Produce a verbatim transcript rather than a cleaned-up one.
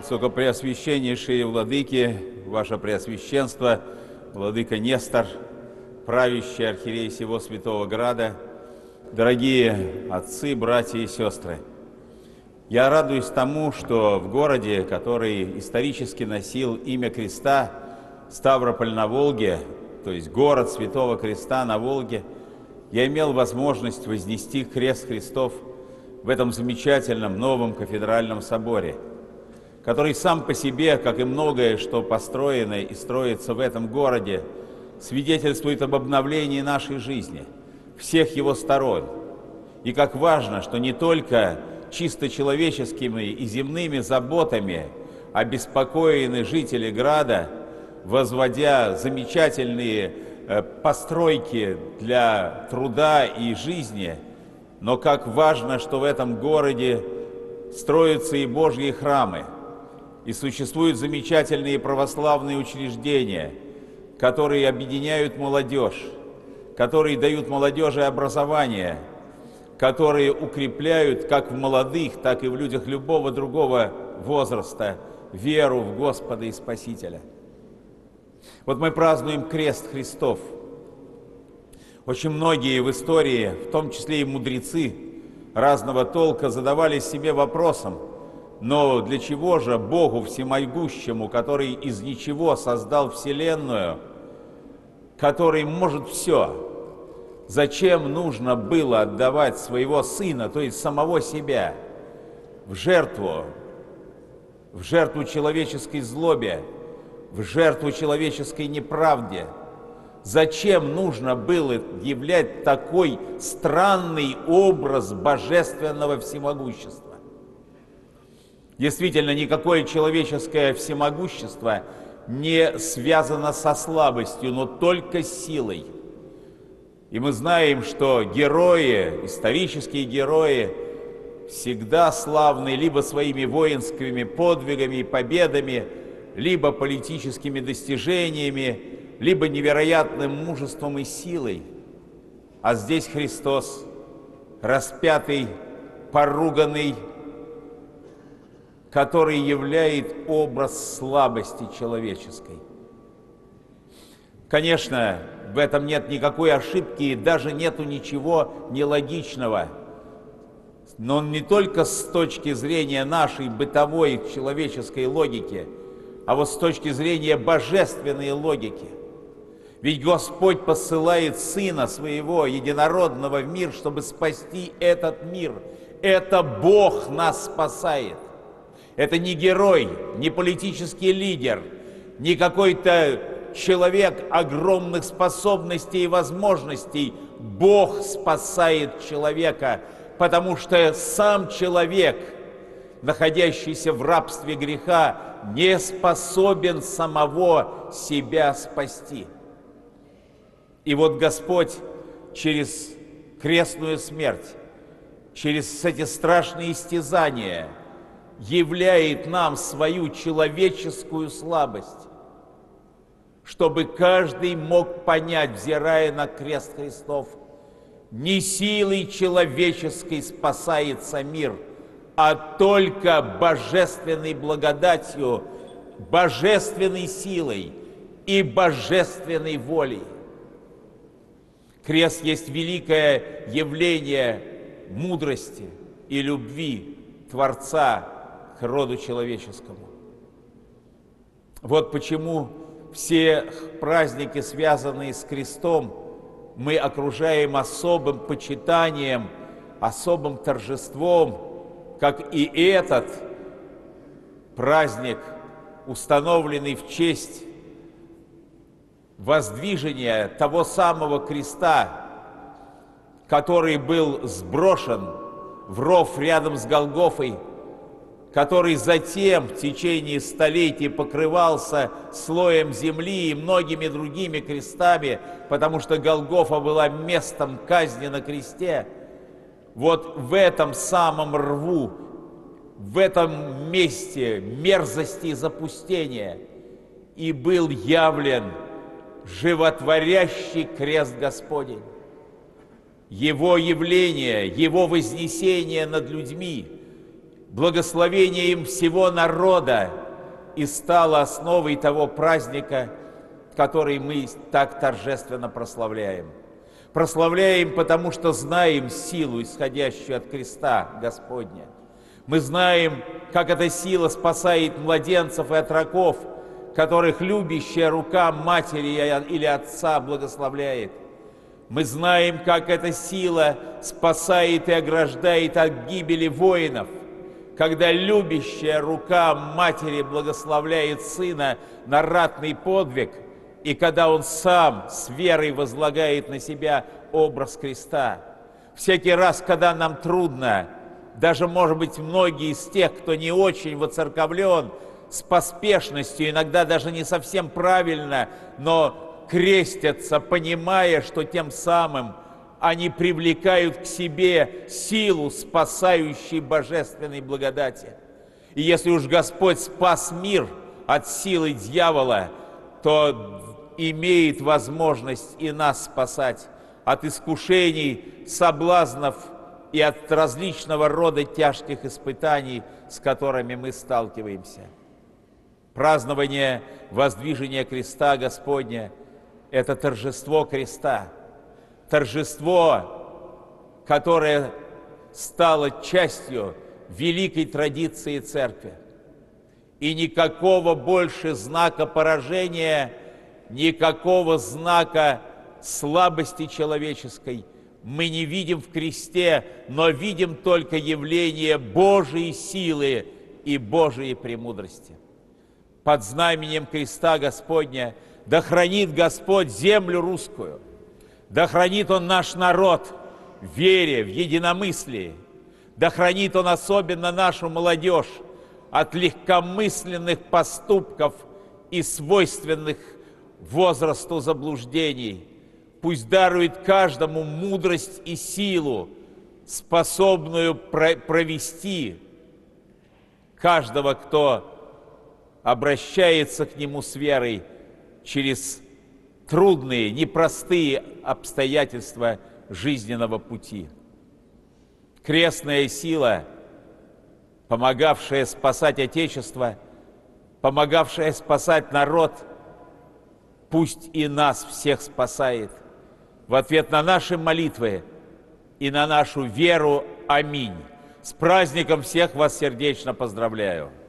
Высокопреосвященнейшие владыки, Ваше Преосвященство, владыка Нестор, правящий архиерей всего Святого Града, дорогие отцы, братья и сестры, я радуюсь тому, что в городе, который исторически носил имя Креста, Ставрополь на Волге, то есть город Святого Креста на Волге, я имел возможность вознести крест Христов в этом замечательном новом кафедральном соборе, который сам по себе, как и многое, что построено и строится в этом городе, свидетельствует об обновлении нашей жизни, всех его сторон. И как важно, что не только чисто человеческими и земными заботами обеспокоены жители града, возводя замечательные э, постройки для труда и жизни, но как важно, что в этом городе строятся и Божьи храмы, и существуют замечательные православные учреждения, которые объединяют молодежь, которые дают молодежи образование, которые укрепляют как в молодых, так и в людях любого другого возраста веру в Господа и Спасителя. Вот мы празднуем крест Христов. Очень многие в истории, в том числе и мудрецы разного толка, задавались себе вопросом: но для чего же Богу Всемогущему, который из ничего создал Вселенную, который может все, зачем нужно было отдавать своего Сына, то есть самого себя, в жертву, в жертву человеческой злобе, в жертву человеческой неправде? Зачем нужно было являть такой странный образ божественного всемогущества? Действительно, никакое человеческое всемогущество не связано со слабостью, но только с силой. И мы знаем, что герои, исторические герои, всегда славны либо своими воинскими подвигами и победами, либо политическими достижениями, либо невероятным мужеством и силой. А здесь Христос, распятый, поруганный, который являет образ слабости человеческой. Конечно, в этом нет никакой ошибки и даже нету ничего нелогичного. Но он не только с точки зрения нашей бытовой человеческой логики, а вот с точки зрения божественной логики. Ведь Господь посылает Сына Своего Единородного в мир, чтобы спасти этот мир. Это Бог нас спасает. Это не герой, не политический лидер, не какой-то человек огромных способностей и возможностей. Бог спасает человека, потому что сам человек, находящийся в рабстве греха, не способен самого себя спасти. И вот Господь через крестную смерть, через эти страшные истязания являет нам свою человеческую слабость, чтобы каждый мог понять, взирая на крест Христов, не силой человеческой спасается мир, а только божественной благодатью, божественной силой и божественной волей. Крест есть великое явление мудрости и любви Творца к роду человеческому. Вот почему все праздники, связанные с крестом, мы окружаем особым почитанием, особым торжеством, как и этот праздник, установленный в честь воздвижения того самого креста, который был сброшен в ров рядом с Голгофой, который затем в течение столетий покрывался слоем земли и многими другими крестами, потому что Голгофа была местом казни на кресте. Вот в этом самом рву, в этом месте мерзости и запустения и был явлен животворящий крест Господень. Его явление, Его вознесение над людьми благословением всего народа и стало основой того праздника, который мы так торжественно прославляем. Прославляем, потому что знаем силу, исходящую от креста Господня. Мы знаем, как эта сила спасает младенцев и отроков, которых любящая рука матери или отца благословляет. Мы знаем, как эта сила спасает и ограждает от гибели воинов, когда любящая рука матери благословляет сына на ратный подвиг, и когда он сам с верой возлагает на себя образ креста. Всякий раз, когда нам трудно, даже, может быть, многие из тех, кто не очень воцерковлен, с поспешностью, иногда даже не совсем правильно, но крестятся, понимая, что тем самым они привлекают к себе силу спасающей божественной благодати. И если уж Господь спас мир от силы дьявола, то имеет возможность и нас спасать от искушений, соблазнов и от различного рода тяжких испытаний, с которыми мы сталкиваемся. Празднование воздвижения креста Господня – это торжество креста, торжество, которое стало частью великой традиции Церкви. И никакого больше знака поражения, никакого знака слабости человеческой мы не видим в кресте, но видим только явление Божией силы и Божией премудрости. Под знаменем креста Господня да хранит Господь землю русскую, да хранит Он наш народ в вере, в единомыслии, да хранит Он особенно нашу молодежь от легкомысленных поступков и свойственных возрасту заблуждений. Пусть дарует каждому мудрость и силу, способную провести каждого, кто обращается к Нему с верой через трудные, непростые обстоятельства жизненного пути. Крестная сила, помогавшая спасать Отечество, помогавшая спасать народ, пусть и нас всех спасает. В ответ на наши молитвы и на нашу веру. Аминь. С праздником всех вас сердечно поздравляю.